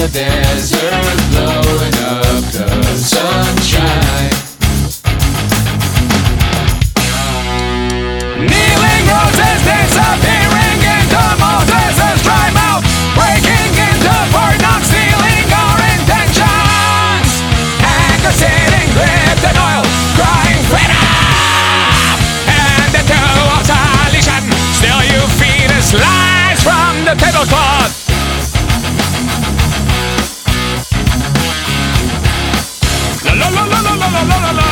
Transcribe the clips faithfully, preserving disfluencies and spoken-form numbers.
the desert, blowing up the sunshine. Kneeling roses disappearing into Moses' dry mouth, breaking into Fort Knox, stealing our intentions. Anger sitting gripped in oil, crying freedom. And the two of solution, still you feed us lies from the tablecloth. La la la la la la la la la.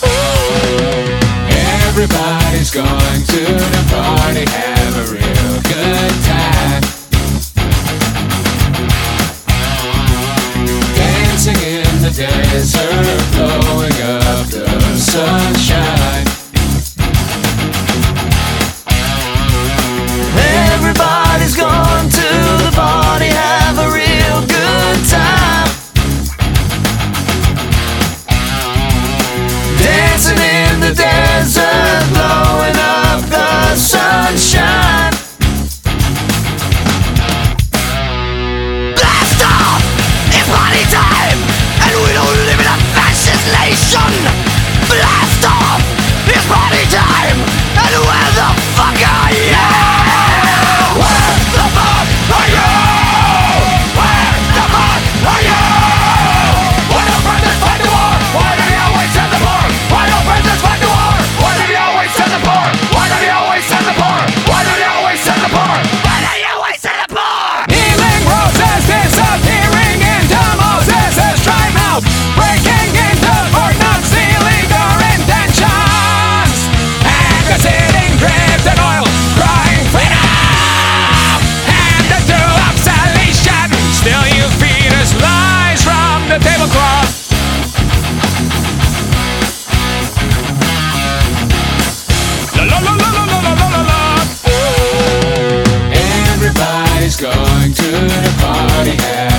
Everybody's going to the party, have a real good time. Dancing in the desert, blowing up the sunshine. Everybody's going to the party, have a real good time. Dancing in the desert, blowing up the sunshine. Blast off! It's party time! And we don't live in a fascist nation! Blast off! It's party time! And where the fuck are you? Where the fuck are you? Where the fuck are you? Why don't brothers fight the war? Why do you always send the poor? Why don't brothers fight the war? Why do you always send the poor? Why do you always send the poor? Why do you always send the poor? Why do you always send the poor? Healing roses disappearing into Moses' dry mouth, breaking into Fort Knox, stealing our intentions. Anger sitting gripped in oil, crying freedom. And the two of salvation, still you feed us lies from the tablecloth. La la la la la la la la la. Everybody's going to the party.